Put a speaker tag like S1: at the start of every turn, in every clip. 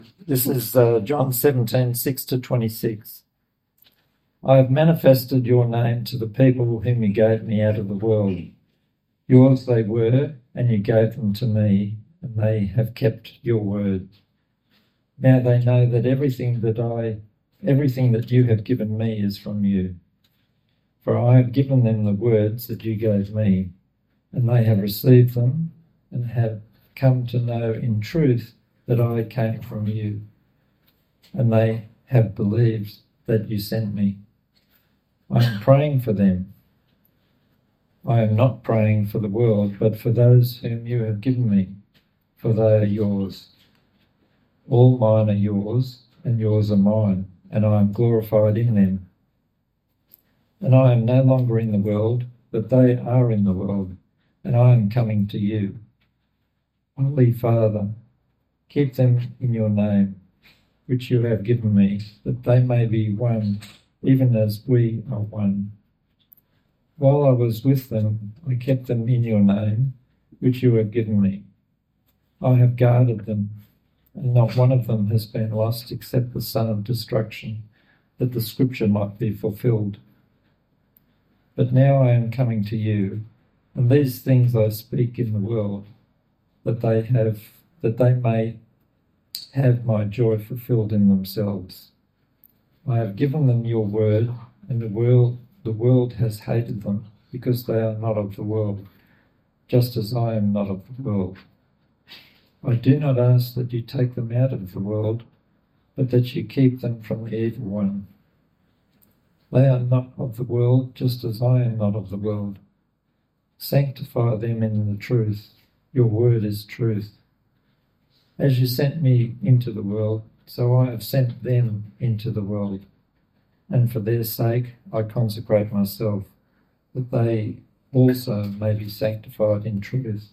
S1: This is John 17:6-26. I have manifested your name to the people whom you gave me out of the world. Yours they were, and you gave them to me, and they have kept your word. Now they know that everything that you have given me is from you. For I have given them the words that you gave me, and they have received them and have come to know in truth that I came from you, and they have believed that you sent me. I am praying for them. I am not praying for the world, but for those whom you have given me, for they are yours. All mine are yours, and yours are mine, and I am glorified in them. And I am no longer in the world, but they are in the world, and I am coming to you. Holy Father, keep them in your name, which you have given me, that they may be one, even as we are one. While I was with them, I kept them in your name, which you have given me. I have guarded them, and not one of them has been lost except the son of destruction, that the scripture might be fulfilled. But now I am coming to you, and these things I speak in the world, that they may have my joy fulfilled in themselves. I have given them your word, and the world has hated them, because they are not of the world, just as I am not of the world. I do not ask that you take them out of the world, but that you keep them from the evil one. They are not of the world, just as I am not of the world. Sanctify them in the truth. Your word is truth. As you sent me into the world, so I have sent them into the world. And for their sake I consecrate myself, that they also may be sanctified in truth.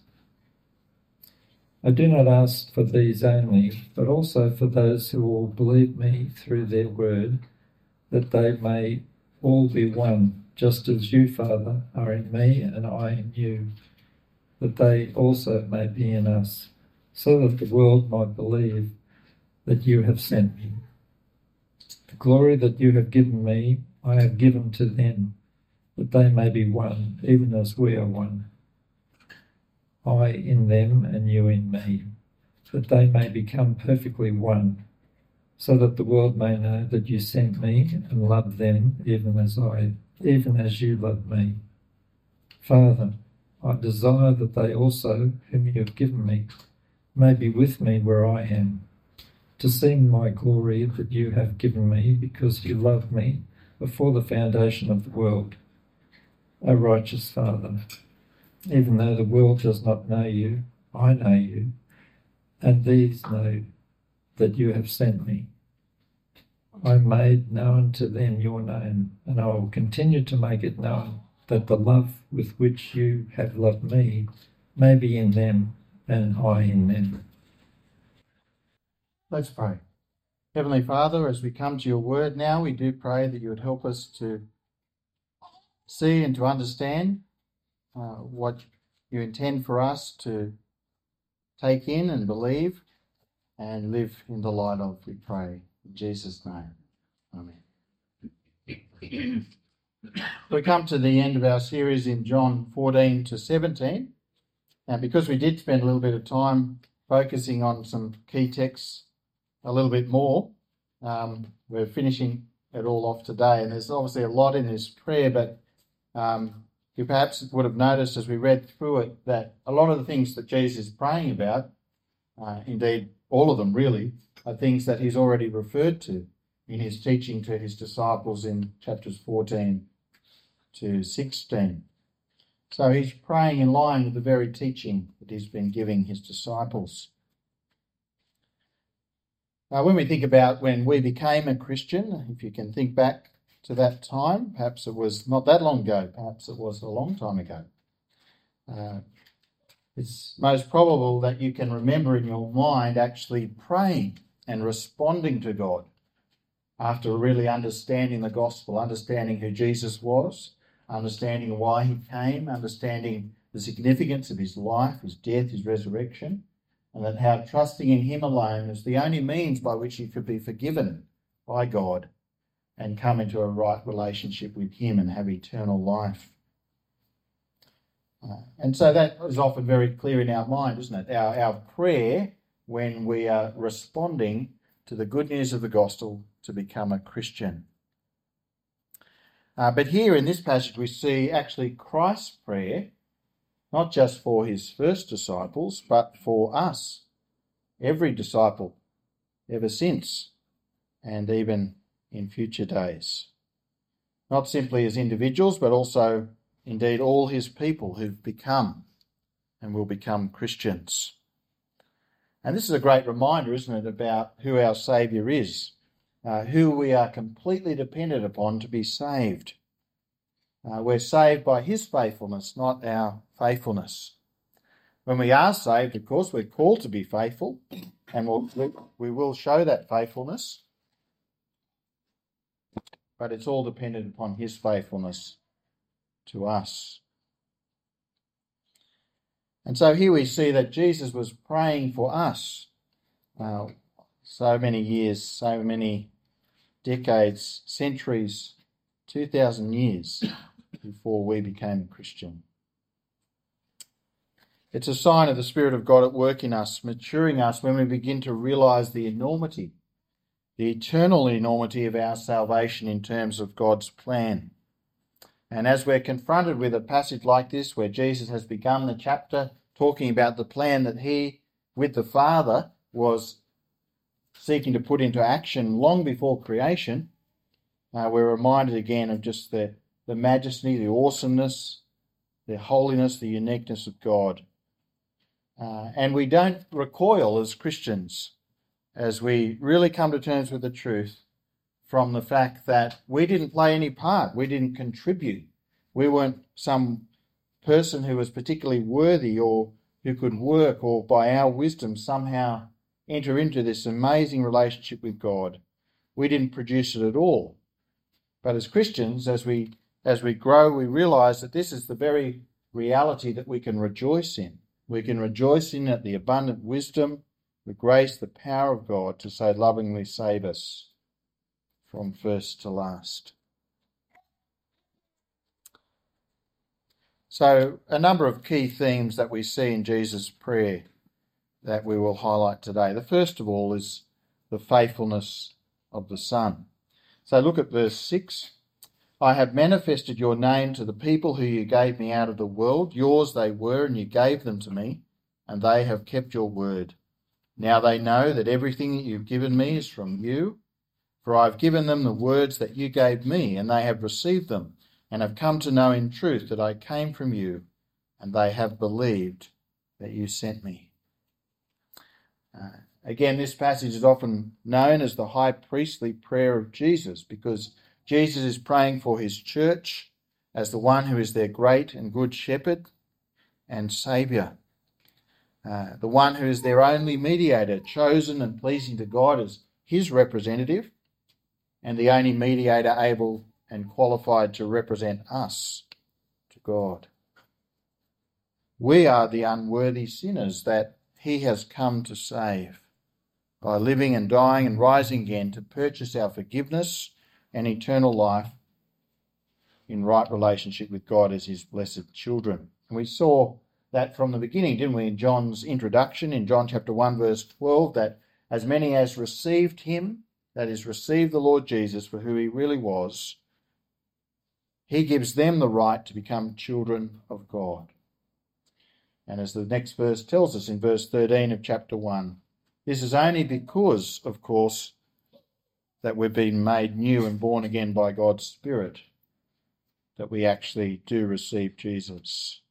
S1: I do not ask for these only, but also for those who will believe me through their word, that they may all be one, just as you, Father, are in me and I in you, that they also may be in us, so that the world might believe that you have sent me. The glory that you have given me, I have given to them, that they may be one, even as we are one. I in them and you in me, that they may become perfectly one, so that the world may know that you sent me and loved them even as you loved me. Father, I desire that they also, whom you have given me, may be with me where I am, to see my glory that you have given me, because you loved me before the foundation of the world. O righteous Father, even though the world does not know you, I know you, and these know that you have sent me. I made known to them your name, and I will continue to make it known, that the love with which you have loved me may be in them and I in them.
S2: Let's pray. Heavenly Father, as we come to your word now, we do pray that you would help us to see and to understand what you intend for us to take in and believe and live in the light of, we pray. In Jesus' name. Amen. We come to the end of our series in John 14-17. Now, because we did spend a little bit of time focusing on some key texts a little bit more, we're finishing it all off today. And there's obviously a lot in this prayer, but you perhaps would have noticed as we read through it that a lot of the things that Jesus is praying about, indeed all of them really, are things that he's already referred to in his teaching to his disciples in chapters 14-16. So he's praying in line with the very teaching that he's been giving his disciples. When we think about when we became a Christian, if you can think back to that time, perhaps it was not that long ago, perhaps it was a long time ago. It's most probable that you can remember in your mind actually praying and responding to God after really understanding the gospel, understanding who Jesus was, understanding why he came, understanding the significance of his life, his death, his resurrection, and that how trusting in him alone is the only means by which you could be forgiven by God and come into a right relationship with him and have eternal life. And so that is often very clear in our mind, isn't it? Our prayer when we are responding to the good news of the gospel to become a Christian. But here in this passage we see actually Christ's prayer, not just for his first disciples, but for us, every disciple ever since, and even in future days. Not simply as individuals, but also indeed all his people who've become and will become Christians. And this is a great reminder, isn't it, about who our Saviour is, who we are completely dependent upon to be saved. We're saved by his faithfulness, not our faithfulness. When we are saved, of course, we're called to be faithful, and we will show that faithfulness. But it's all dependent upon his faithfulness to us. And so here we see that Jesus was praying for us so many years, so many decades, centuries, 2,000 years before we became a Christian. It's a sign of the Spirit of God at work in us, maturing us when we begin to realise the enormity, the eternal enormity of our salvation in terms of God's plan. And as we're confronted with a passage like this, where Jesus has begun the chapter talking about the plan that he, with the Father, was seeking to put into action long before creation, we're reminded again of just the majesty, the awesomeness, the holiness, the uniqueness of God. And we don't recoil as Christians as we really come to terms with the truth from the fact that we didn't play any part, we didn't contribute. We weren't some person who was particularly worthy or who could work or by our wisdom somehow enter into this amazing relationship with God. We didn't produce it at all. But as Christians, as we grow, we realise that this is the very reality that we can rejoice in. We can rejoice in the abundant wisdom, the grace, the power of God to so lovingly save us from first to last. So, a number of key themes that we see in Jesus' prayer that we will highlight today. The first of all is the faithfulness of the Son. So look at verse 6. I have manifested your name to the people who you gave me out of the world. Yours they were, and you gave them to me, and they have kept your word. Now they know that everything that you've given me is from you, for I've given them the words that you gave me, and they have received them, and have come to know in truth that I came from you, and they have believed that you sent me. Again, this passage is often known as the high priestly prayer of Jesus, because Jesus is praying for his church as the one who is their great and good shepherd and saviour, the one who is their only mediator, chosen and pleasing to God as his representative, and the only mediator able and qualified to represent us to God. We are the unworthy sinners that he has come to save by living and dying and rising again to purchase our forgiveness and eternal life in right relationship with God as his blessed children. And we saw that from the beginning, didn't we, in John's introduction, in John chapter 1, verse 12, that as many as received him, that is, received the Lord Jesus for who he really was, he gives them the right to become children of God. And as the next verse tells us in verse 13 of chapter 1, this is only because, of course, that we've been made new and born again by God's Spirit, that we actually do receive Jesus.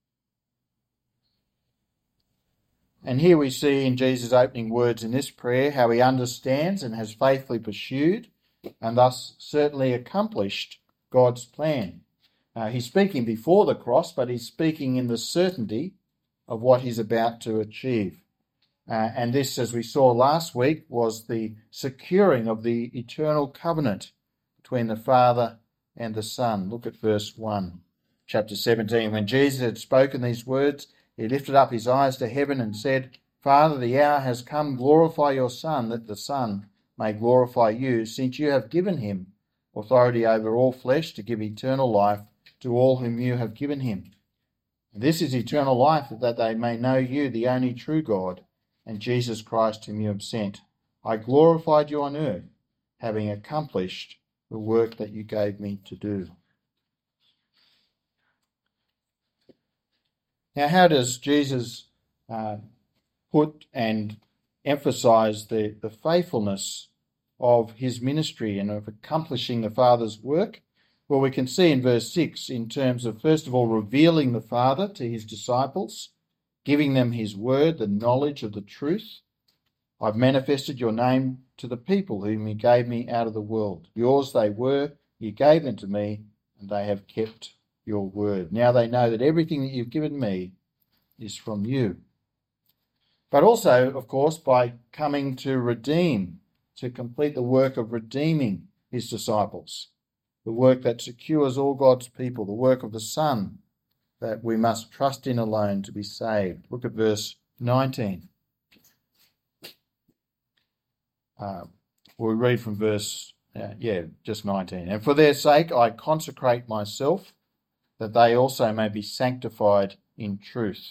S2: And here we see in Jesus' opening words in this prayer how he understands and has faithfully pursued and thus certainly accomplished God's plan. He's speaking before the cross, but he's speaking in the certainty of what he's about to achieve. And this, as we saw last week, was the securing of the eternal covenant between the Father and the Son. Look at verse 1, chapter 17. When Jesus had spoken these words, he lifted up his eyes to heaven and said, Father, the hour has come. Glorify your Son, that the Son may glorify you, since you have given him authority over all flesh to give eternal life to all whom you have given him. And this is eternal life, that they may know you, the only true God, and Jesus Christ whom you have sent. I glorified you on earth, having accomplished the work that you gave me to do. Now, how does Jesus put and emphasize the faithfulness of his ministry and of accomplishing the Father's work? Well, we can see in verse 6 in terms of, first of all, revealing the Father to his disciples, giving them his word, the knowledge of the truth. I've manifested your name to the people whom you gave me out of the world. Yours they were, you gave them to me, and they have kept your word. Now they know that everything that you've given me is from you. But also, of course, by coming to redeem, to complete the work of redeeming his disciples, the work that secures all God's people, the work of the Son that we must trust in alone to be saved. Look at verse 19. We'll read from verse, just 19. And for their sake I consecrate myself, that they also may be sanctified in truth.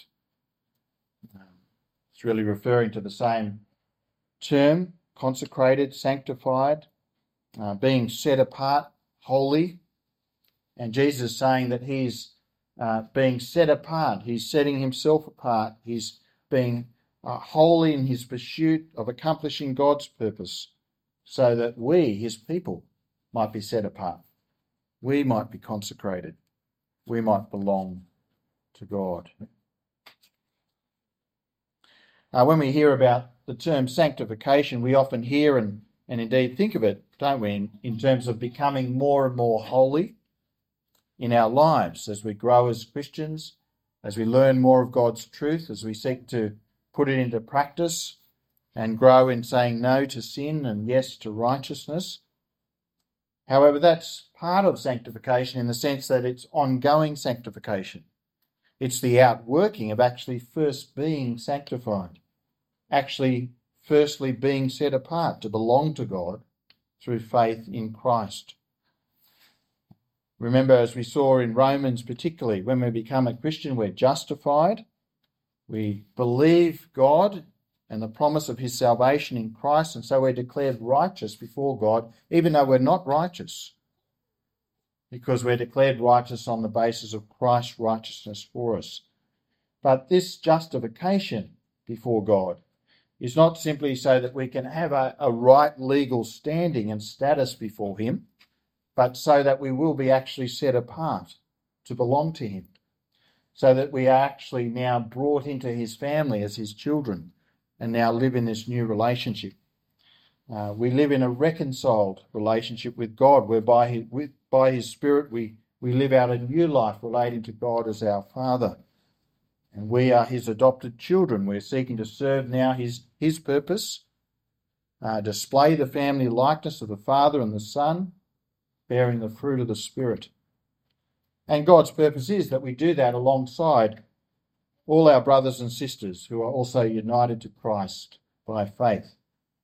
S2: It's really referring to the same term, consecrated, sanctified, being set apart, holy. And Jesus is saying that he's being set apart. He's setting himself apart. He's being holy in his pursuit of accomplishing God's purpose, so that we, his people, might be set apart. We might be consecrated. We might belong to God. When we hear about the term sanctification, we often hear and indeed think of it, don't we, in terms of becoming more and more holy in our lives as we grow as Christians, as we learn more of God's truth, as we seek to put it into practice and grow in saying no to sin and yes to righteousness. However, that's part of sanctification in the sense that it's ongoing sanctification. It's the outworking of actually first being sanctified, actually firstly being set apart to belong to God through faith in Christ. Remember, as we saw in Romans particularly, when we become a Christian, we're justified. We believe God and the promise of his salvation in Christ, and so we're declared righteous before God, even though we're not righteous, because we're declared righteous on the basis of Christ's righteousness for us. But this justification before God is not simply so that we can have a right legal standing and status before him, but so that we will be actually set apart to belong to him, so that we are actually now brought into his family as his children and now live in this new relationship. We live in a reconciled relationship with God, whereby by his Spirit we live out a new life relating to God as our Father. And we are his adopted children. We're seeking to serve now his purpose, display the family likeness of the Father and the Son, bearing the fruit of the Spirit. And God's purpose is that we do that alongside all our brothers and sisters who are also united to Christ by faith.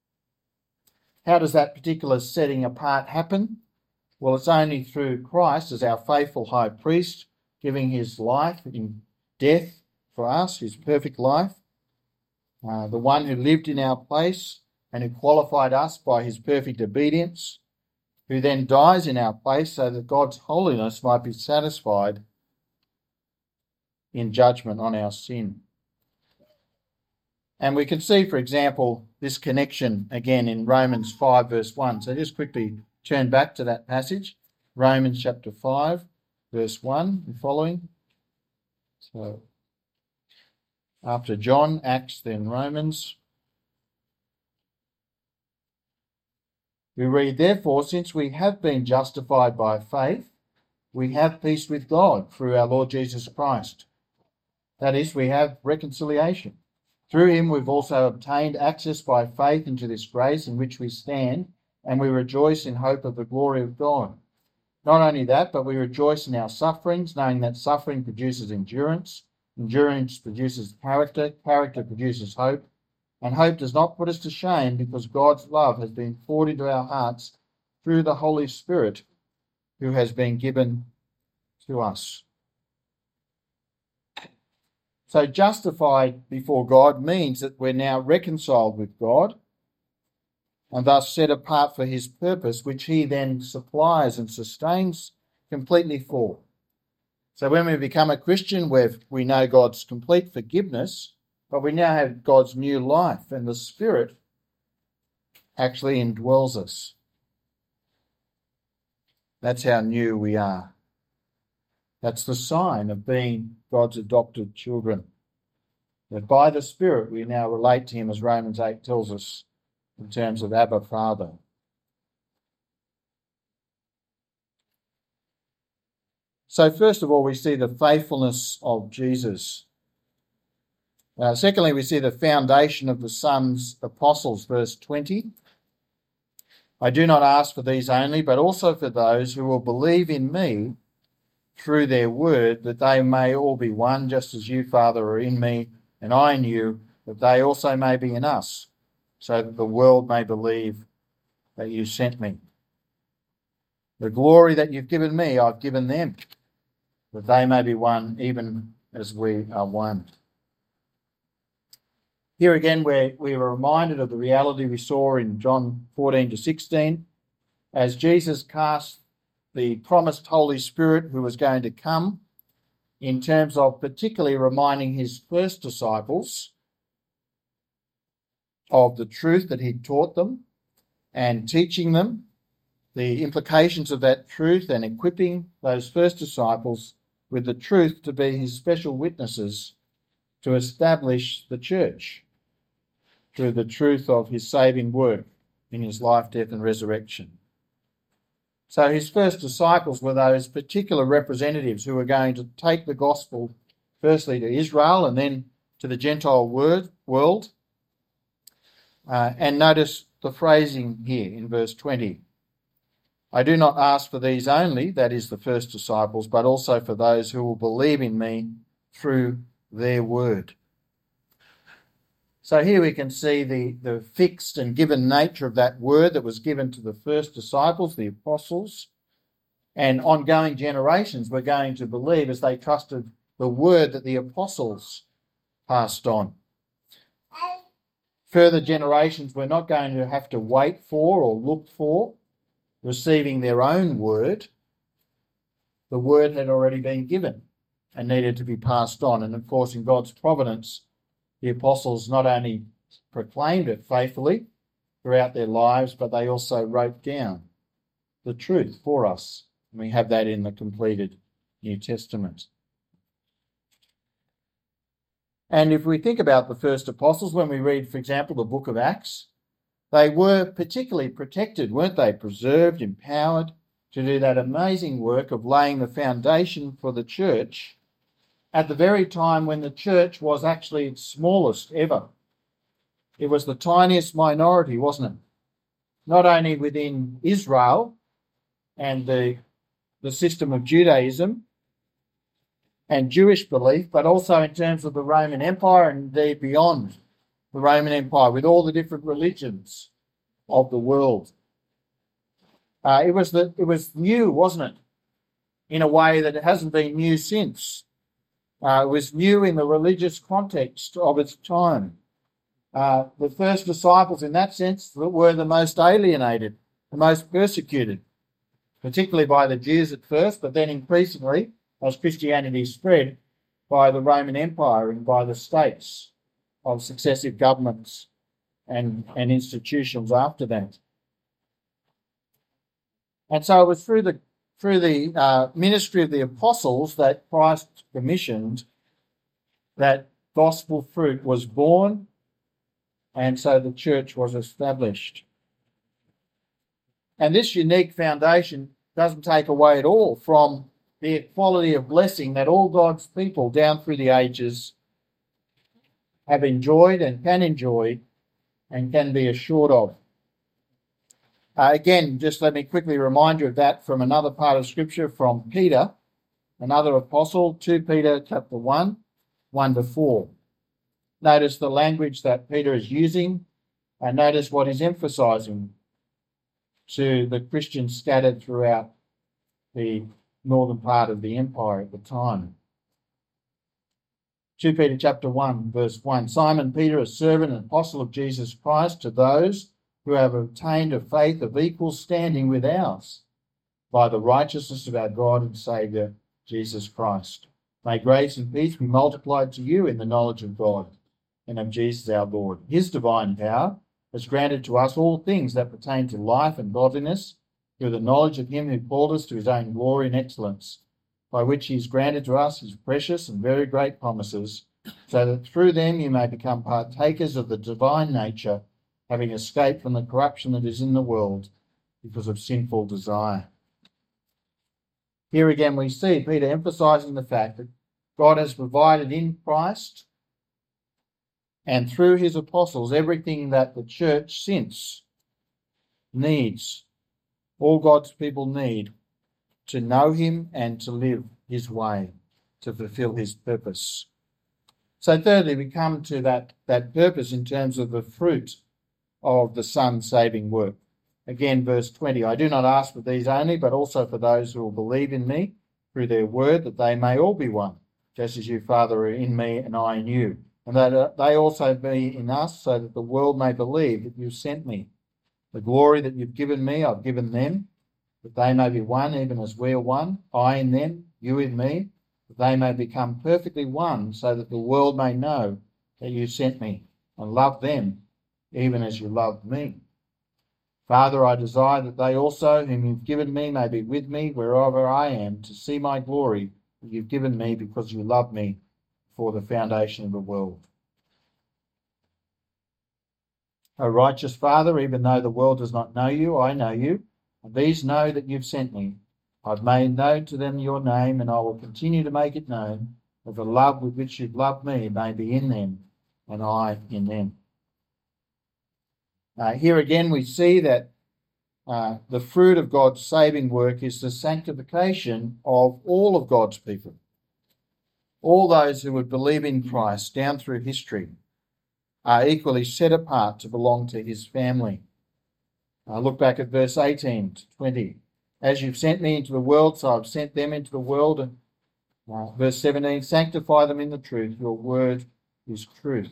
S2: How does that particular setting apart happen? Well, it's only through Christ as our faithful high priest, giving his life in death for us, his perfect life, the one who lived in our place and who qualified us by his perfect obedience, who then dies in our place so that God's holiness might be satisfied in judgment on our sin. And we can see, for example, this connection again in Romans 5 verse 1. So just quickly turn back to that passage, Romans chapter 5 verse 1 and following. So after John, Acts, then Romans. We read, therefore, since we have been justified by faith, we have peace with God through our Lord Jesus Christ. That is, we have reconciliation. Through him we've also obtained access by faith into this grace in which we stand, and we rejoice in hope of the glory of God. Not only that, but we rejoice in our sufferings, knowing that suffering produces endurance, endurance produces character, character produces hope, And hope does not put us to shame, because God's love has been poured into our hearts through the Holy Spirit who has been given to us. So justified before God means that we're now reconciled with God and thus set apart for his purpose, which he then supplies and sustains completely for. So when we become a Christian, we know God's complete forgiveness, but we now have God's new life, and the Spirit actually indwells us. That's how new we are. That's the sign of being God's adopted children. That by the Spirit we now relate to him, as Romans 8 tells us, in terms of Abba, Father. So first of all, we see the faithfulness of Jesus. Secondly, we see the foundation of the Son's apostles, verse 20. I do not ask for these only, but also for those who will believe in me through their word, that they may all be one, just as you, Father, are in me, and I in you, that they also may be in us, so that the world may believe that you sent me. The glory that you've given me, I've given them, that they may be one, even as we are one. Here again, we were reminded of the reality we saw in John 14 to 16, as Jesus cast the promised Holy Spirit who was going to come, in terms of particularly reminding his first disciples of the truth that he'd taught them and teaching them the implications of that truth and equipping those first disciples with the truth to be his special witnesses to establish the church through the truth of his saving work in his life, death and resurrection. So his first disciples were those particular representatives who were going to take the gospel firstly to Israel and then to the Gentile world. And notice the phrasing here in verse 20. I do not ask for these only, that is the first disciples, but also for those who will believe in me through their word. So here we can see the fixed and given nature of that word that was given to the first disciples, the apostles, and ongoing generations were going to believe as they trusted the word that the apostles passed on. Further generations were not going to have to wait for or look for receiving their own word. The word had already been given and needed to be passed on. And of course, in God's providence, the apostles not only proclaimed it faithfully throughout their lives, but they also wrote down the truth for us. And we have that in the completed New Testament. And if we think about the first apostles, when we read, for example, the book of Acts, they were particularly protected, weren't they? Preserved, empowered to do that amazing work of laying the foundation for the church at the very time when the church was actually its smallest ever. It was the tiniest minority, wasn't it? Not only within Israel and the system of Judaism and Jewish belief, but also in terms of the Roman Empire and indeed beyond the Roman Empire, with all the different religions of the world. It was new, wasn't it? In a way that it hasn't been new since. It was new in the religious context of its time. The first disciples, in that sense, were the most alienated, the most persecuted, particularly by the Jews at first, but then increasingly, as Christianity spread, by the Roman Empire and by the states of successive governments and institutions after that. And so it was through the ministry of the apostles that Christ commissioned that gospel fruit was born, and so the church was established. And this unique foundation doesn't take away at all from the equality of blessing that all God's people down through the ages have enjoyed and can be assured of. Again, just let me quickly remind you of that from another part of Scripture, from Peter, another apostle, 2 Peter chapter 1, 1 to 4. Notice the language that Peter is using, and notice what he's emphasising to the Christians scattered throughout the northern part of the empire at the time. 2 Peter chapter 1, verse 1. Simon Peter, a servant and apostle of Jesus Christ, to those who have obtained a faith of equal standing with ours, by the righteousness of our God and Saviour, Jesus Christ. May grace and peace be multiplied to you in the knowledge of God and of Jesus our Lord. His divine power has granted to us all things that pertain to life and godliness, through the knowledge of him who called us to his own glory and excellence, by which he has granted to us his precious and very great promises, so that through them you may become partakers of the divine nature, having escaped from the corruption that is in the world because of sinful desire. Here again we see Peter emphasising the fact that God has provided in Christ and through his apostles everything that the church since needs, all God's people need, to know him and to live his way, to fulfil his purpose. So thirdly, we come to that purpose in terms of the fruit of the Son's saving work. Again, verse 20, I do not ask for these only, but also for those who will believe in me through their word, that they may all be one, just as you, Father, are in me and I in you, and that they also be in us, so that the world may believe that you sent me. The glory that you've given me, I've given them, that they may be one, even as we are one, I in them, you in me, that they may become perfectly one, so that the world may know that you sent me and love them, even as you loved me. Father, I desire that they also, whom you've given me, may be with me wherever I am, to see my glory that you've given me because you loved me before the foundation of the world. O righteous Father, even though the world does not know you, I know you, and these know that you've sent me. I've made known to them your name, and I will continue to make it known, that the love with which you've loved me may be in them, and I in them. Here again we see that the fruit of God's saving work is the sanctification of all of God's people. All those who would believe in Christ down through history are equally set apart to belong to his family. Look back at verse 18 to 20. As you've sent me into the world, so I've sent them into the world. And verse 17, sanctify them in the truth. Your word is truth.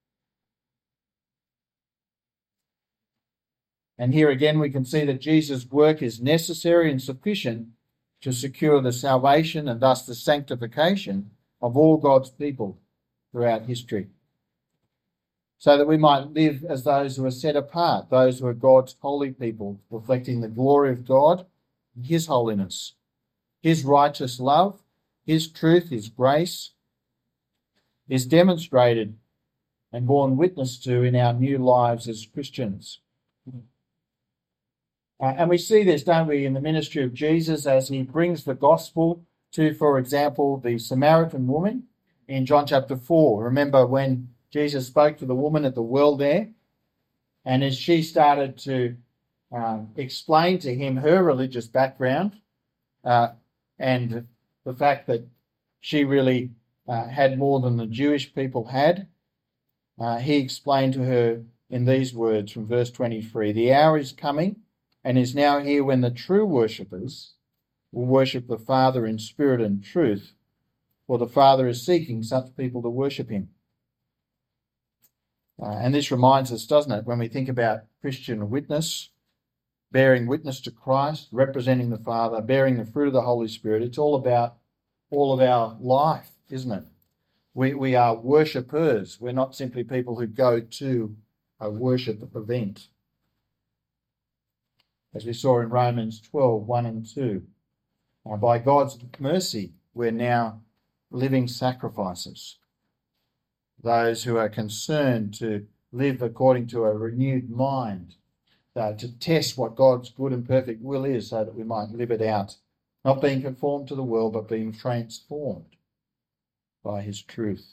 S2: And here again we can see that Jesus' work is necessary and sufficient to secure the salvation and thus the sanctification of all God's people throughout history, so that we might live as those who are set apart, those who are God's holy people, reflecting the glory of God, his holiness, his righteous love, his truth, his grace, is demonstrated and borne witness to in our new lives as Christians. And we see this, don't we, in the ministry of Jesus as he brings the gospel to, for example, the Samaritan woman in John chapter 4. Remember when Jesus spoke to the woman at the well there, and as she started to explain to him her religious background and the fact that she really had more than the Jewish people had, he explained to her in these words from verse 23, the hour is coming and is now here when the true worshippers will worship the Father in spirit and truth, for the Father is seeking such people to worship him. And this reminds us, doesn't it, when we think about Christian witness, bearing witness to Christ, representing the Father, bearing the fruit of the Holy Spirit. It's all about all of our life, isn't it? We are worshippers. We're not simply people who go to a worship event. As we saw in Romans 12, 1 and 2. By God's mercy, we're now living sacrifices. Those who are concerned to live according to a renewed mind, to test what God's good and perfect will is so that we might live it out, not being conformed to the world, but being transformed by his truth.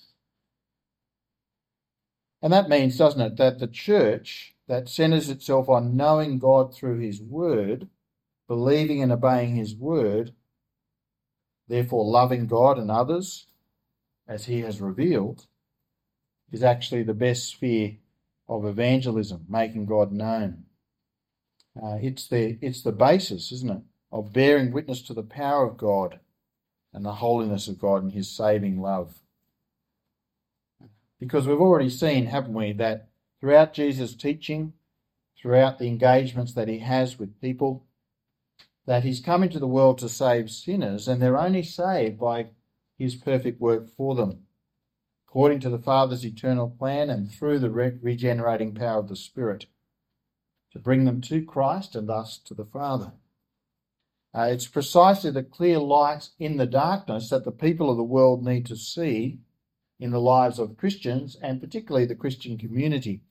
S2: And that means, doesn't it, that the church that centres itself on knowing God through his word, believing and obeying his word, therefore loving God and others as he has revealed, is actually the best sphere of evangelism, making God known. It's the basis, isn't it, of bearing witness to the power of God and the holiness of God and his saving love. Because we've already seen, haven't we, that throughout Jesus' teaching, throughout the engagements that he has with people, that he's come into the world to save sinners, and they're only saved by his perfect work for them, according to the Father's eternal plan and through the regenerating power of the Spirit, to bring them to Christ and thus to the Father. It's precisely the clear light in the darkness that the people of the world need to see in the lives of Christians, and particularly the Christian community.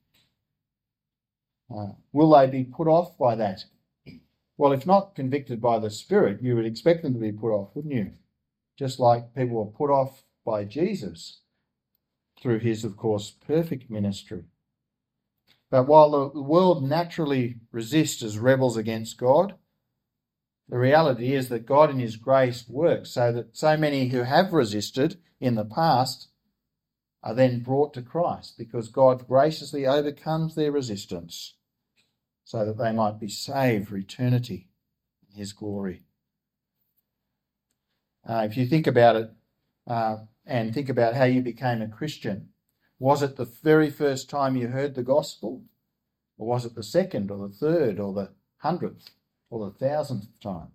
S2: Will they be put off by that? Well, if not convicted by the Spirit, you would expect them to be put off, wouldn't you? Just like people were put off by Jesus through his, of course, perfect ministry. But while the world naturally resists as rebels against God, the reality is that God in his grace works so that so many who have resisted in the past are then brought to Christ, because God graciously overcomes their resistance so that they might be saved for eternity in his glory. If you think about it and think about how you became a Christian, was it the very first time you heard the gospel? Or was it the second or the third or the 100th or the 1000th time?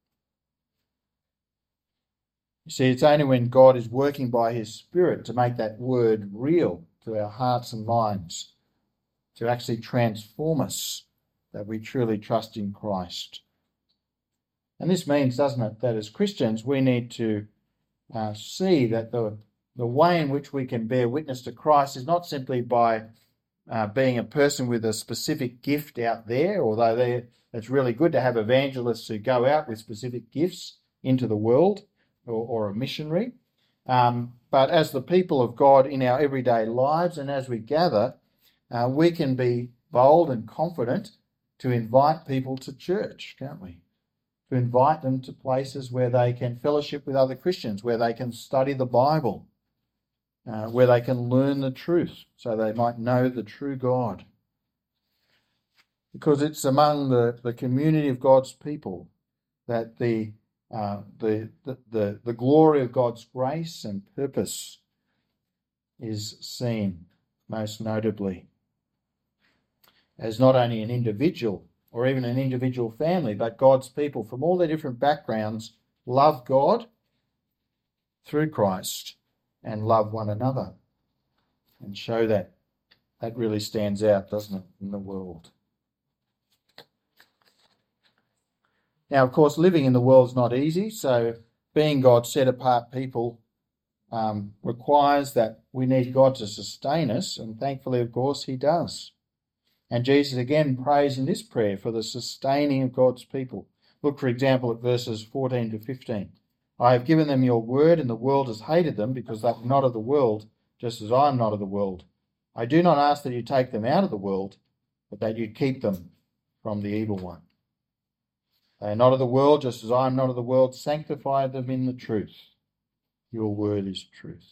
S2: You see, it's only when God is working by his Spirit to make that word real to our hearts and minds, to actually transform us, that we truly trust in Christ. And this means, doesn't it, that as Christians we need to see that the way in which we can bear witness to Christ is not simply by being a person with a specific gift out there, although it's really good to have evangelists who go out with specific gifts into the world, or a missionary. But as the people of God in our everyday lives and as we gather, we can be bold and confident to invite people to church, can't we? To invite them to places where they can fellowship with other Christians, where they can study the Bible, where they can learn the truth so they might know the true God. Because it's among the community of God's people that the glory of God's grace and purpose is seen most notably, as not only an individual or even an individual family, but God's people from all their different backgrounds love God through Christ and love one another, and show that. That really stands out, doesn't it, in the world. Now, of course, living in the world is not easy, so being God's set-apart people requires that we need God to sustain us, and thankfully, of course, he does. And Jesus again prays in this prayer for the sustaining of God's people. Look, for example, at verses 14 to 15. I have given them your word, and the world has hated them, because they are not of the world, just as I am not of the world. I do not ask that you take them out of the world, but that you keep them from the evil one. They are not of the world, just as I am not of the world. Sanctify them in the truth. Your word is truth.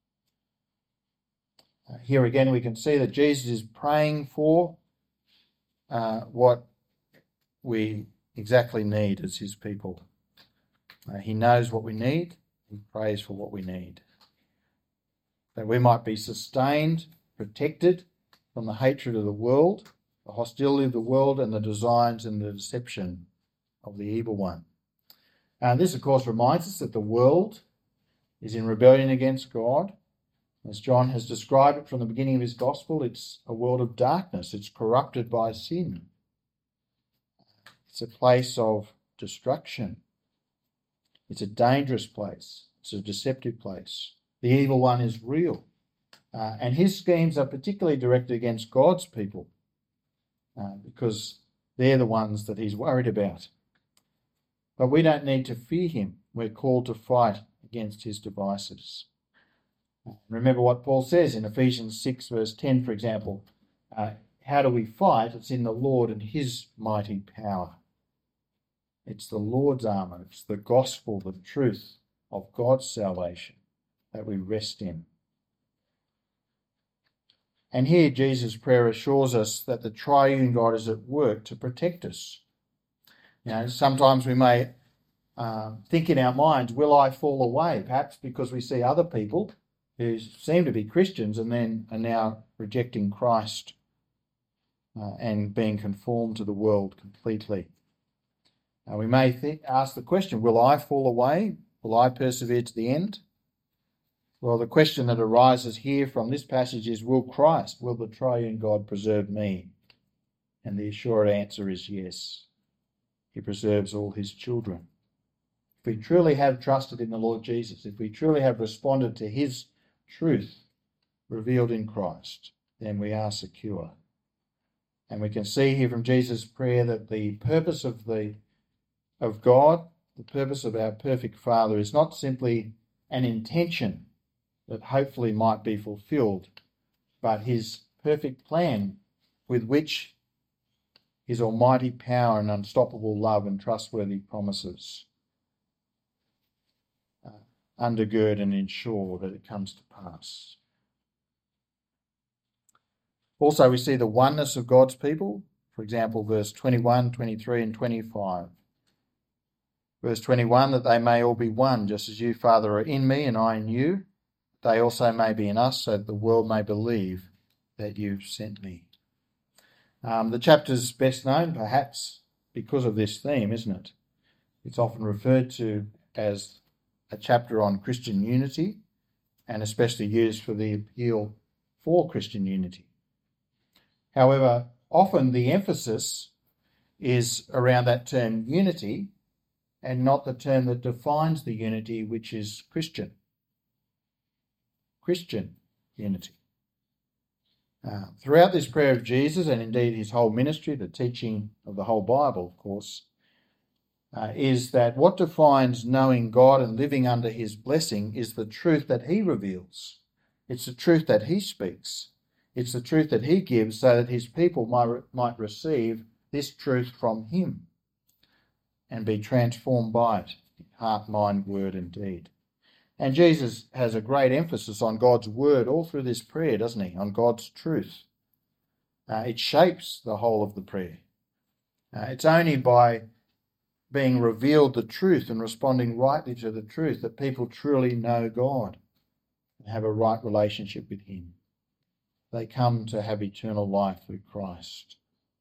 S2: Here again we can see that Jesus is praying for what we exactly need as his people. He knows what we need. He prays for what we need. That we might be sustained, protected from the hatred of the world, the hostility of the world, and the designs and the deception of the evil one. This, of course, reminds us that the world is in rebellion against God. As John has described it from the beginning of his gospel, it's a world of darkness. It's corrupted by sin. It's a place of destruction. It's a dangerous place. It's a deceptive place. The evil one is real. And his schemes are particularly directed against God's people, because they're the ones that he's worried about. But we don't need to fear him. We're called to fight against his devices. Remember what Paul says in Ephesians 6 verse 10, for example. How do we fight? It's in the Lord and his mighty power. It's the Lord's armour. It's the gospel, the truth of God's salvation that we rest in. And here Jesus' prayer assures us that the triune God is at work to protect us. Sometimes we may think in our minds, will I fall away? Perhaps because we see other people who seem to be Christians and then are now rejecting Christ and being conformed to the world completely. We may ask the question, will I fall away? Will I persevere to the end? Well, the question that arises here from this passage is, will the triune God preserve me? And the assured answer is yes. He preserves all his children. If we truly have trusted in the Lord Jesus, if we truly have responded to his truth revealed in Christ, then we are secure. And we can see here from Jesus' prayer that the purpose of God, the purpose of our perfect Father, is not simply an intention that hopefully might be fulfilled, but his perfect plan with which his almighty power and unstoppable love and trustworthy promises undergird and ensure that it comes to pass. Also, we see the oneness of God's people. For example, verse 21, 23 and 25. Verse 21, that they may all be one, just as you, Father, are in me and I in you. They also may be in us, so that the world may believe that you've sent me. The chapter's best known, perhaps, because of this theme, isn't it? It's often referred to as a chapter on Christian unity, and especially used for the appeal for Christian unity. However, often the emphasis is around that term unity and not the term that defines the unity, which is Christian. Christian unity. Throughout this prayer of Jesus, and indeed his whole ministry, the teaching of the whole Bible, of course, is that what defines knowing God and living under his blessing is the truth that he reveals. It's the truth that he speaks. It's the truth that he gives so that his people might receive this truth from him and be transformed by it, heart, mind, word and deed. And Jesus has a great emphasis on God's word all through this prayer, doesn't he? On God's truth. It shapes the whole of the prayer. It's only by being revealed the truth and responding rightly to the truth that people truly know God and have a right relationship with him. They come to have eternal life through Christ.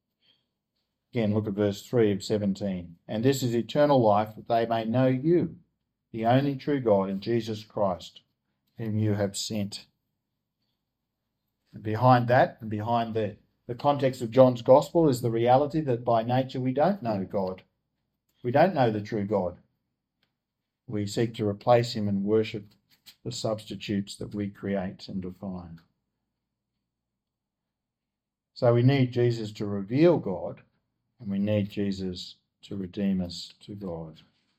S2: Again, look at verse 3 of 17. And this is eternal life, that they may know you, the only true God, and Jesus Christ, whom you have sent. And behind that, and behind the context of John's Gospel, is the reality that by nature we don't know God. We don't know the true God. We seek to replace him and worship the substitutes that we create and define. So we need Jesus to reveal God, and we need Jesus to redeem us to God.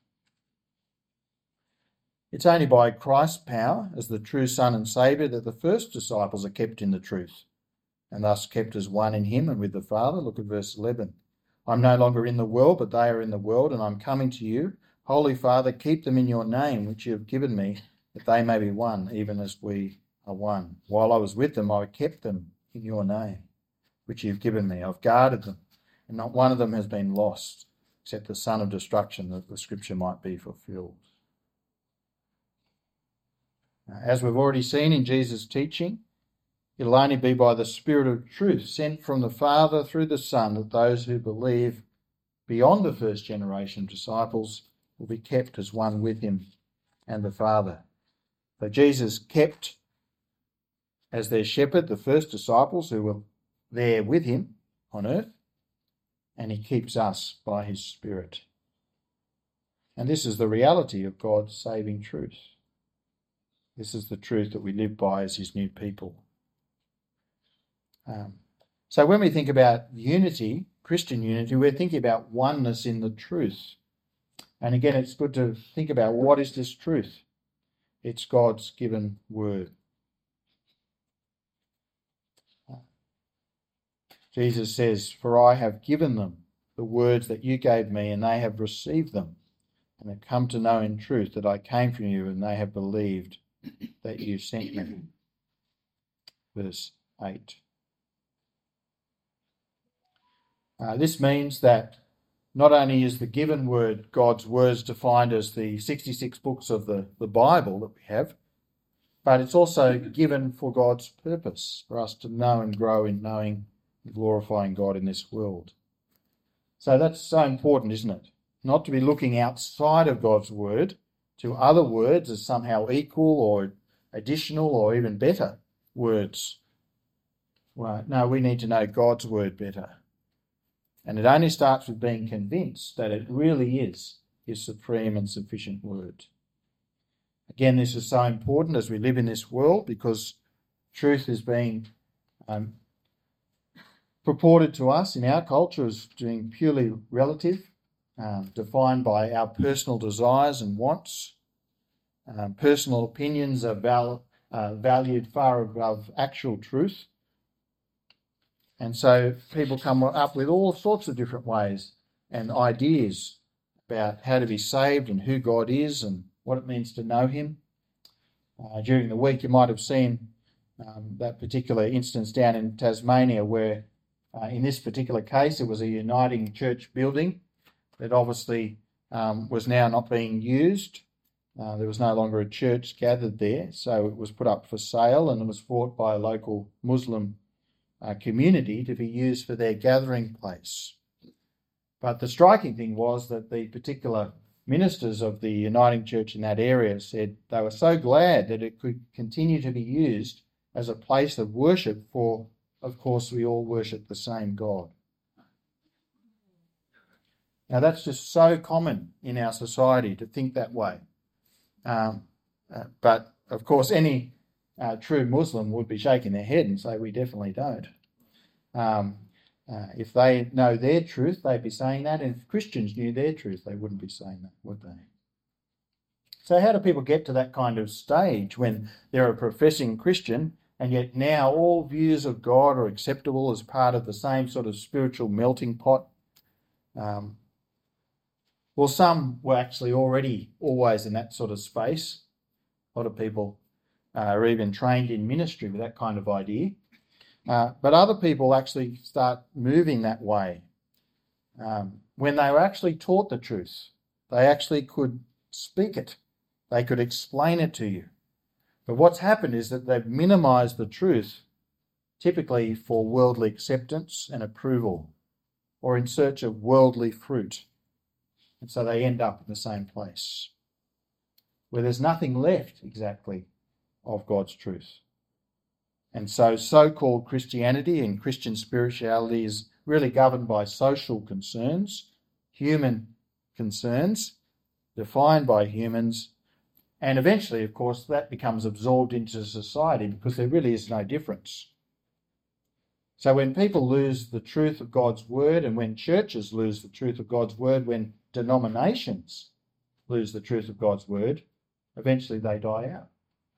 S2: It's only by Christ's power as the true Son and Saviour that the first disciples are kept in the truth, and thus kept as one in him and with the Father. Look at verse 11. I'm no longer in the world, but they are in the world, and I'm coming to you. Holy Father, keep them in your name, which you have given me, that they may be one, even as we are one. While I was with them, I kept them in your name, which you have given me. I've guarded them, and not one of them has been lost, except the son of destruction, that the scripture might be fulfilled. As we've already seen in Jesus' teaching, it'll only be by the Spirit of truth sent from the Father through the Son that those who believe beyond the first generation of disciples will be kept as one with him and the Father. So Jesus kept as their shepherd the first disciples who were there with him on earth, and he keeps us by his Spirit. And this is the reality of God's saving truth. This is the truth that we live by as his new people. So when we think about unity, Christian unity, we're thinking about oneness in the truth. And again, it's good to think about, what is this truth? It's God's given word. Jesus says, for I have given them the words that you gave me, and they have received them, and have come to know in truth that I came from you, and they have believed that you sent me. Verse 8. This means that not only is the given word God's words defined as the 66 books of the Bible that we have, but it's also given for God's purpose, for us to know and grow in knowing and glorifying God in this world. So that's so important, isn't it? Not to be looking outside of God's word to other words as somehow equal or additional or even better words. Well, no, we need to know God's word better. And it only starts with being convinced that it really is his supreme and sufficient word. Again, this is so important as we live in this world, because truth is being purported to us in our culture as being purely relative, defined by our personal desires and wants. Personal opinions are valued far above actual truth. And so people come up with all sorts of different ways and ideas about how to be saved and who God is and what it means to know him. During the week you might have seen that particular instance down in Tasmania where in this particular case it was a Uniting Church building that obviously was now not being used. There was no longer a church gathered there, so it was put up for sale and it was bought by a local Muslim community to be used for their gathering place. But the striking thing was that the particular ministers of the Uniting Church in that area said they were so glad that it could continue to be used as a place of worship, for, of course, we all worship the same God. Now that's just so common in our society to think that way. But, of course, any true Muslim would be shaking their head and say, we definitely don't. If they know their truth, they'd be saying that, and if Christians knew their truth, they wouldn't be saying that, would they? So how do people get to that kind of stage when they're a professing Christian and yet now all views of God are acceptable as part of the same sort of spiritual melting pot? Well, some were actually already always in that sort of space. A lot of people are even trained in ministry with that kind of idea. But other people actually start moving that way. When they were actually taught the truth, they actually could speak it. They could explain it to you. But what's happened is that they've minimized the truth, typically for worldly acceptance and approval, or in search of worldly fruit. And so they end up in the same place, where there's nothing left exactly of God's truth. And so-called Christianity and Christian spirituality is really governed by social concerns, human concerns, defined by humans, and eventually, of course, that becomes absorbed into society because there really is no difference. So when people lose the truth of God's word, and when churches lose the truth of God's word, when denominations lose the truth of God's word, eventually they die out.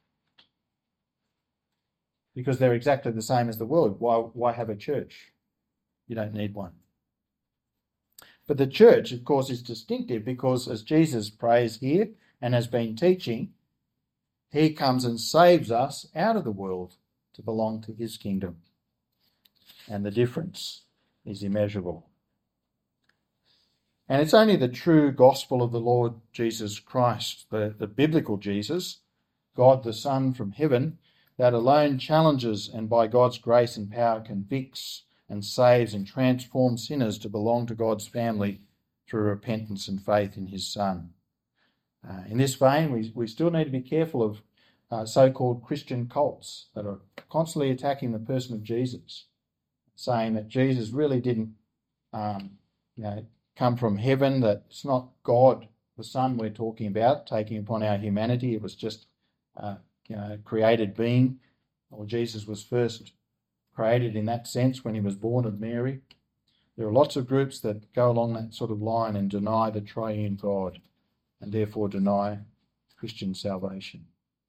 S2: Because they're exactly the same as the world. Why have a church? You don't need one. But the church, of course, is distinctive because, as Jesus prays here and has been teaching, he comes and saves us out of the world to belong to his kingdom. And the difference is immeasurable. And it's only the true gospel of the Lord Jesus Christ, the biblical Jesus, God the Son from heaven, that alone challenges and by God's grace and power convicts and saves and transforms sinners to belong to God's family through repentance and faith in his Son. In this vein, we still need to be careful of so-called Christian cults that are constantly attacking the person of Jesus, saying that Jesus really didn't come from heaven, that it's not God the Son we're talking about taking upon our humanity. It was just created being, or Jesus was first created in that sense when he was born of Mary. There are lots of groups that go along that sort of line and deny the triune God and therefore deny Christian salvation.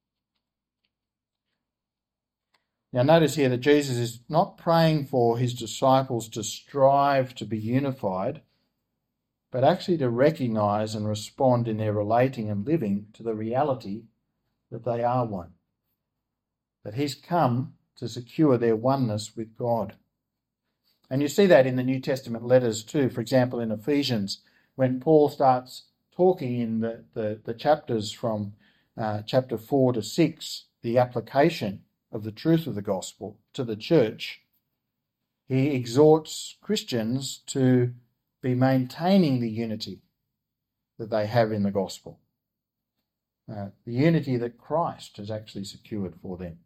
S2: Now notice here that Jesus is not praying for his disciples to strive to be unified, but actually to recognise and respond in their relating and living to the reality that they are one, that he's come to secure their oneness with God. And you see that in the New Testament letters too. For example, in Ephesians, when Paul starts talking in the chapters from chapter 4 to 6, the application of the truth of the gospel to the church, he exhorts Christians to be maintaining the unity that they have in the gospel, the unity that Christ has actually secured for them.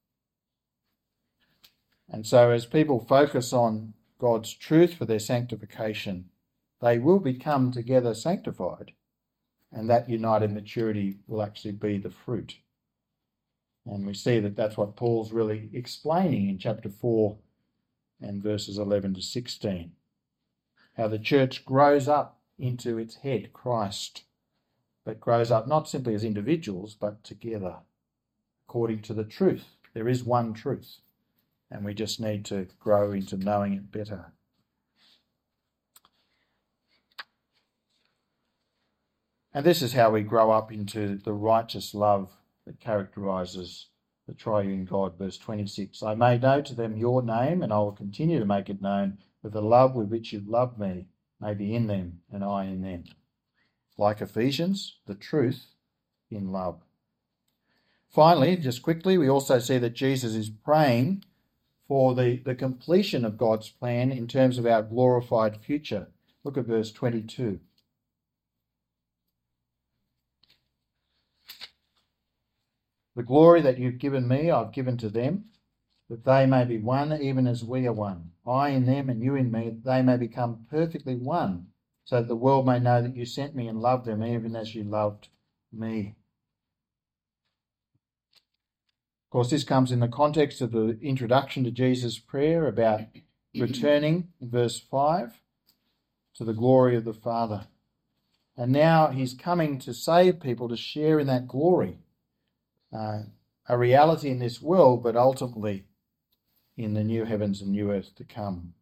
S2: And so as people focus on God's truth for their sanctification, they will become together sanctified, and that united maturity will actually be the fruit. And we see that that's what Paul's really explaining in chapter 4 and verses 11 to 16. How the church grows up into its head, Christ, but grows up not simply as individuals, but together, according to the truth. There is one truth, and we just need to grow into knowing it better. And this is how we grow up into the righteous love that characterises the triune God. Verse 26, I made known to them your name, and I will continue to make it known, that the love with which you love me may be in them, and I in them. Like Ephesians, the truth in love. Finally, just quickly, we also see that Jesus is praying for the completion of God's plan in terms of our glorified future. Look at verse 22. The glory that you've given me, I've given to them, that they may be one even as we are one. I in them and you in me, that they may become perfectly one, so that the world may know that you sent me and loved them even as you loved me. Of course, this comes in the context of the introduction to Jesus' prayer about returning, in verse 5, to the glory of the Father. And now he's coming to save people to share in that glory. A reality in this world, but ultimately in the new heavens and new earth to come.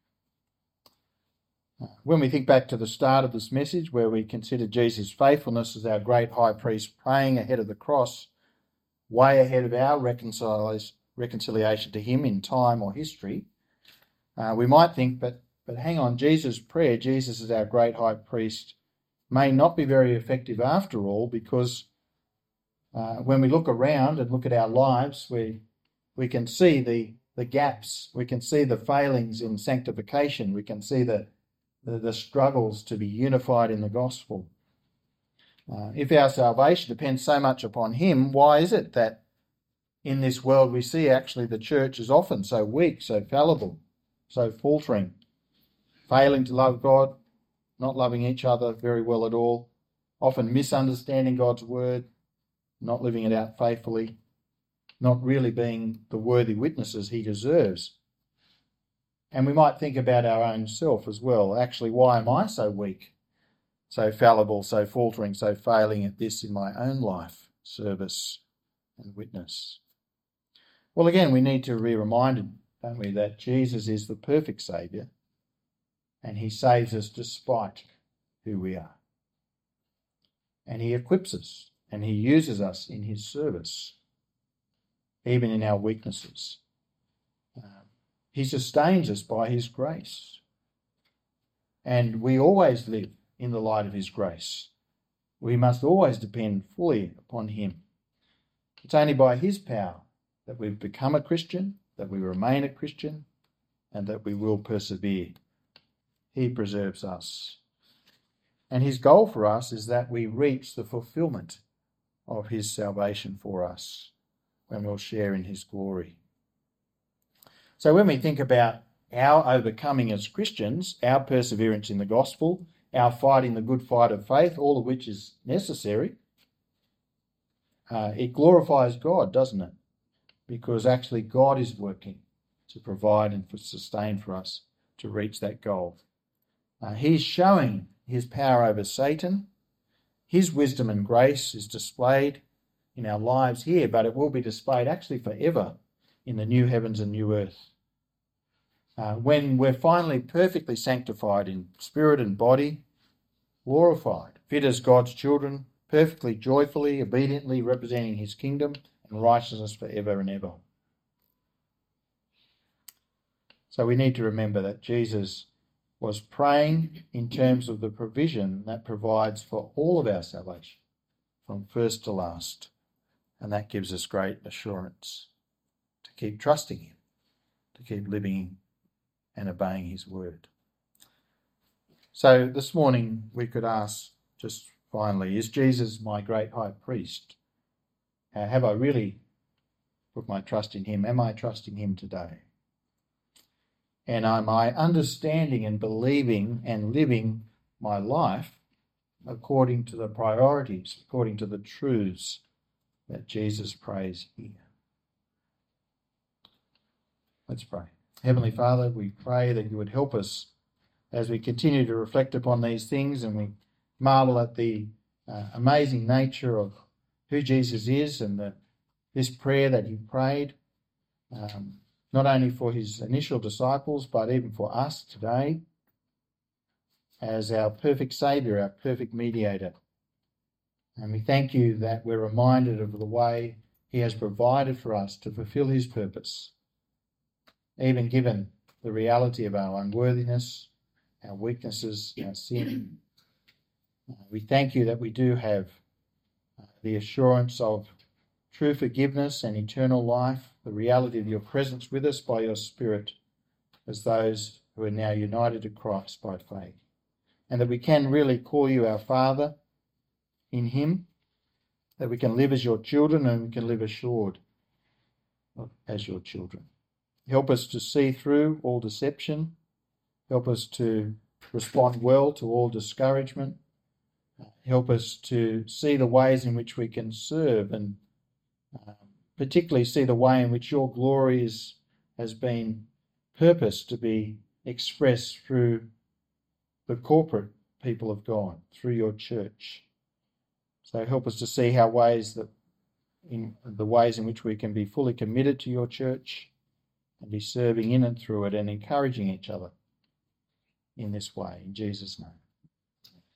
S2: When we think back to the start of this message, where we consider Jesus' faithfulness as our great high priest praying ahead of the cross, way ahead of our reconciliation to him in time or history, we might think, but hang on, Jesus' prayer, Jesus as our great high priest, may not be very effective after all, because when we look around and look at our lives, we can see the gaps, we can see the failings in sanctification, we can see the struggles to be unified in the gospel. If our salvation depends so much upon him, why is it that in this world we see actually the church is often so weak, so fallible, so faltering, failing to love God, not loving each other very well at all, often misunderstanding God's word, not living it out faithfully, not really being the worthy witnesses he deserves? And we might think about our own self as well. Actually, why am I so weak, so fallible, so faltering, so failing at this in my own life, service and witness? Well, again, we need to be reminded, don't we, that Jesus is the perfect Saviour, and he saves us despite who we are. And he equips us, and he uses us in his service, even in our weaknesses. He sustains us by his grace. And we always live in the light of his grace. We must always depend fully upon him. It's only by his power that we've become a Christian, that we remain a Christian, and that we will persevere. He preserves us. And his goal for us is that we reach the fulfillment of his salvation for us when we'll share in his glory. So when we think about our overcoming as Christians, our perseverance in the gospel, our fighting the good fight of faith, all of which is necessary, it glorifies God, doesn't it? Because actually God is working to provide and sustain for us to reach that goal. He's showing his power over Satan. His wisdom and grace is displayed in our lives here, but it will be displayed actually forever in the new heavens and new earth. When we're finally perfectly sanctified in spirit and body, glorified, fit as God's children, perfectly, joyfully, obediently representing his kingdom and righteousness forever and ever. So we need to remember that Jesus was praying in terms of the provision that provides for all of our salvation, from first to last. And that gives us great assurance to keep trusting him, to keep living and obeying his word. So this morning we could ask, just finally, is Jesus my great high priest? Have I really put my trust in him? Am I trusting him today? And am I understanding and believing and living my life according to the priorities, according to the truths that Jesus prays here? Let's pray. Heavenly Father, we pray that you would help us as we continue to reflect upon these things, and we marvel at the amazing nature of who Jesus is and this prayer that he prayed, not only for his initial disciples, but even for us today, as our perfect Saviour, our perfect mediator. And we thank you that we're reminded of the way he has provided for us to fulfill his purpose, even given the reality of our unworthiness, our weaknesses, our sin. We thank you that we do have the assurance of true forgiveness and eternal life, the reality of your presence with us by your Spirit as those who are now united to Christ by faith, and that we can really call you our Father in him, that we can live as your children and we can live assured as your children. Help us to see through all deception. Help us to respond well to all discouragement. Help us to see the ways in which we can serve, and particularly see the way in which your glory has been purposed to be expressed through the corporate people of God, through your church. So help us to see the ways in which we can be fully committed to your church and be serving in and through it and encouraging each other in this way. In Jesus' name.